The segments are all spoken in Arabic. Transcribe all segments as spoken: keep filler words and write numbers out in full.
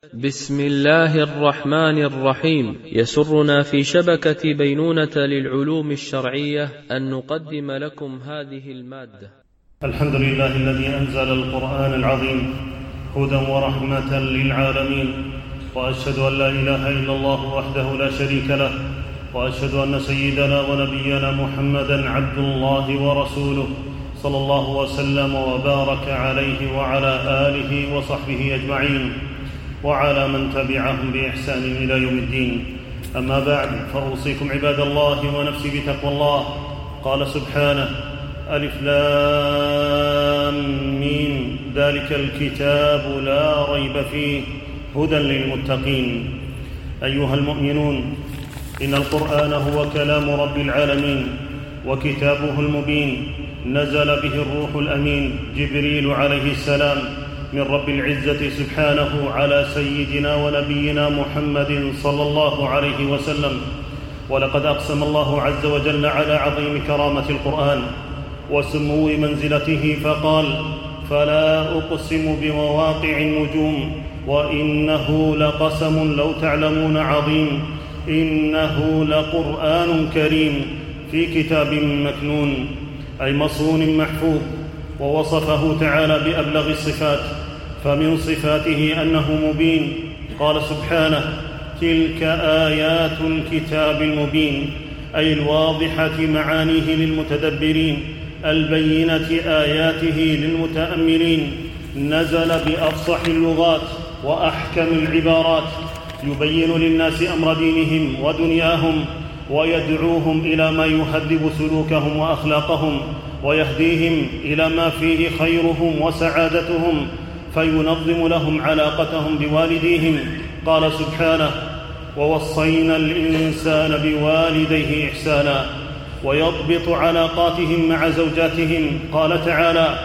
بسم الله الرحمن الرحيم. يسرنا في شبكة بينونة للعلوم الشرعية أن نقدم لكم هذه المادة. الحمد لله الذي أنزل القرآن العظيم هدى ورحمة للعالمين، وأشهد أن لا إله إلا الله وحده لا شريك له، وأشهد أن سيدنا ونبينا محمدًا عبد الله ورسوله، صلى الله وسلم وبارك عليه وعلى آله وصحبه أجمعين، وعلى من تبعهم بإحسان إلى يوم الدين. أما بعد، فأوصيكم عباد الله ونفسي بتقوى الله. قال سبحانه: ألف لام ميم، ذلك الكتاب لا ريب فيه هدى للمتقين. أيها المؤمنون، إن القرآن هو كلام رب العالمين وكتابه المبين، نزل به الروح الأمين جبريل عليه السلام من رب العزة سبحانه على سيدنا ونبينا محمد صلى الله عليه وسلم. ولقد أقسم الله عز وجل على عظيم كرامة القرآن وسمو منزلته فقال: فلا أقسم بمواقع النجوم وإنه لقسم لو تعلمون عظيم، إنه لقرآن كريم في كتاب مكنون، أي مصون محفوظ. ووصفه تعالى بأبلغ الصفات، فمن صفاته أنه مبين. قال سبحانه: تلك آيات الكتاب المبين، أي الواضحة معانيه للمتدبرين، البينة آياته للمتأملين. نزل بأفصح اللغات وأحكم العبارات، يبين للناس أمر دينهم ودنياهم، ويدعوهم إلى ما يهذب سلوكهم وأخلاقهم، ويهديهم إلى ما فيه خيرهم وسعادتهم، فينظم لهم علاقتهم بوالديهم. قال سبحانه: ووصينا الإنسان بوالديه إحسانا، ويضبط علاقاتهم مع زوجاتهم. قال تعالى: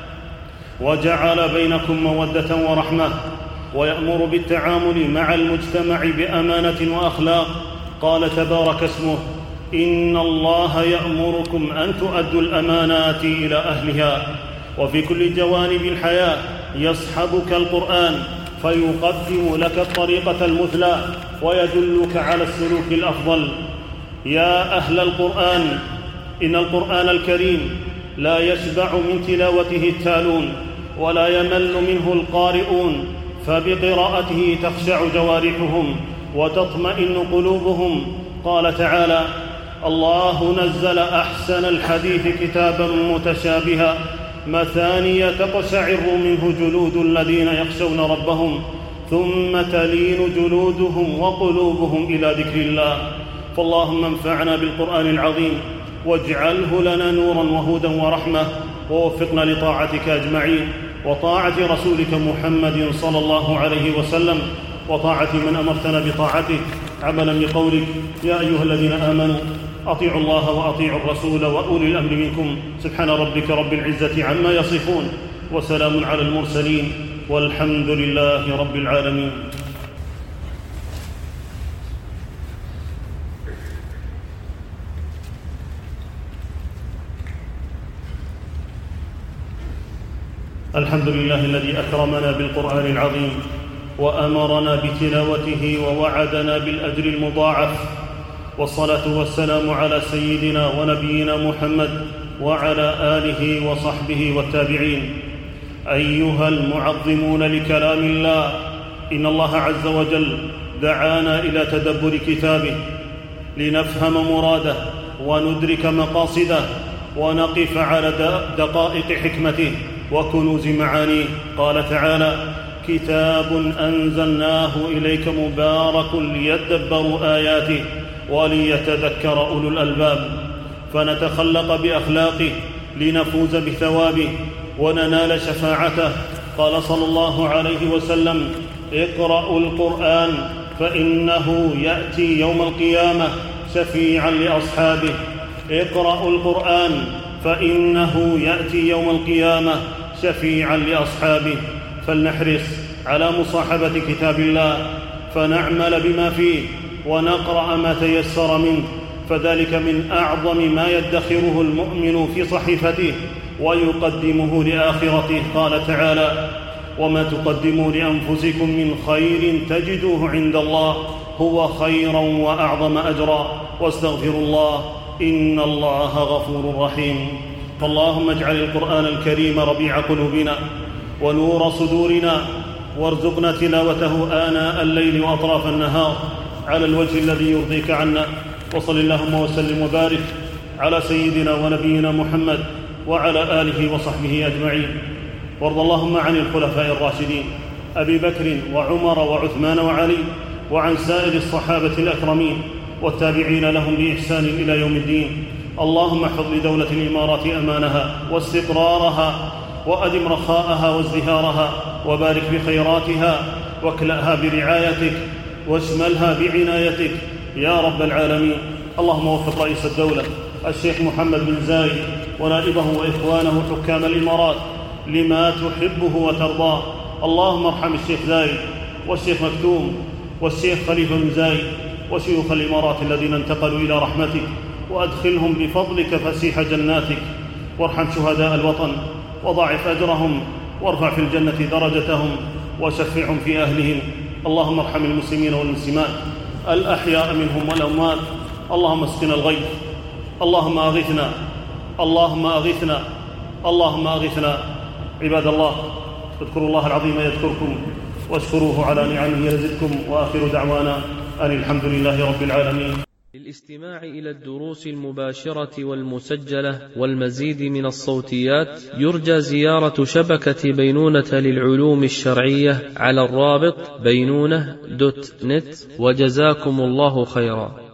وجعل بينكم مودة ورحمة، ويأمر بالتعامل مع المجتمع بأمانة وأخلاق. قال تبارك اسمه: إن الله يأمركم أن تؤدوا الأمانات إلى أهلها. وفي كل جوانب الحياة يصحبك القرآن، فيقدم لك الطريقة المثلى ويدلك على السلوك الأفضل. يا أهل القرآن، إن القرآن الكريم لا يشبع من تلاوته التالون، ولا يمل منه القارئون، فبقراءته تخشع جوارحهم وتطمئن قلوبهم. قال تعالى: الله نزل أحسن الحديث كتابا متشابها، مثانية تقشعر منه جلود الذين يخشون ربهم، ثم تلين جلودهم وقلوبهم إلى ذكر الله. فاللهم انفعنا بالقرآن العظيم، واجعله لنا نورا وهدى ورحمة، ووفقنا لطاعتك أجمعين، وطاعة رسولك محمد صلى الله عليه وسلم، وطاعة من أمرتنا بطاعته، عملا بقولك: يا أيها الذين آمنوا أطيعوا الله وأطيعوا الرسول وأولي الأمر منكم. سبحان ربك رب العزة عما يصفون، وسلام على المرسلين، والحمد لله رب العالمين. الحمد لله الذي أكرمنا بالقرآن العظيم، وأمرنا بتلاوته، ووعدنا بالأجر المضاعف. والصلاة والسلام على سيدنا ونبينا محمد وعلى آله وصحبه والتابعين. أيها المعظمون لكلام الله، إن الله عز وجل دعانا إلى تدبر كتابه لنفهم مراده وندرك مقاصده، ونقف على دقائق حكمته وكنوز معانيه. قال تعالى: كتاب أنزلناه إليك مبارك ليدبروا آياته وليتذكر أولو الألباب. فنتخلق بأخلاقه لنفوز بثوابه وننال شفاعته. قال صلى الله عليه وسلم: اقرأوا القرآن فإنه يأتي يوم القيامة شفيعا لأصحابه. اقرأوا القرآن فإنه يأتي يوم القيامة شفيعا لأصحابه. فلنحرص على مصاحبة كتاب الله، فنعمل بما فيه ونقرأ ما تيسر منه، فذلك من أعظم ما يدخره المؤمن في صحيفته ويقدمه لآخرته. قال تعالى: وما تقدموا لأنفسكم من خير تجدوه عند الله هو خيرا وأعظم أجرا، واستغفروا الله إن الله غفور رحيم. فاللهم اجعل القرآن الكريم ربيع قلوبنا ونور صدورنا، وارزقنا تلاوته آناء الليل وأطراف النهار على الوجه الذي يرضيك عنا. وصل اللهم وسلم وبارك على سيدنا ونبينا محمد وعلى آله وصحبه أجمعين. وارض اللهم عن الخلفاء الراشدين أبي بكر وعمر وعثمان وعلي، وعن سائر الصحابة الأكرمين والتابعين لهم بإحسان إلى يوم الدين. اللهم احفظ لدولة الإمارات أمانها واستقرارها، وأدم رخاءها وازدهارها، وبارك بخيراتها، واكلأها برعايتك، واشملها بعنايتك يا رب العالمين. اللهم وفق رئيس الدولة الشيخ محمد بن زايد ونائبه وإخوانه حكام الإمارات لما تحبه وترضاه. اللهم ارحم الشيخ زايد والشيخ مكتوم والشيخ خليفة بن زايد وشيوخ الإمارات الذين انتقلوا إلى رحمتك، وأدخلهم بفضلك فسيح جناتك. وارحم شهداء الوطن وضاعف أجرهم، وارفع في الجنة درجتهم، وشفعهم في أهلهم. اللهم ارحم المسلمين والمسلمات الأحياء منهم والأموات. اللهم اسقنا الغيث، اللهم أغثنا، اللهم أغثنا، اللهم أغثنا. عباد الله، اذكروا الله العظيم يذكركم، واشكروه على نعمه يزدكم، وآخر دعوانا أن الحمد لله رب العالمين. للاستماع إلى الدروس المباشرة والمسجلة والمزيد من الصوتيات يرجى زيارة شبكة بينونة للعلوم الشرعية على الرابط بينونة دوت نت، وجزاكم الله خيرا.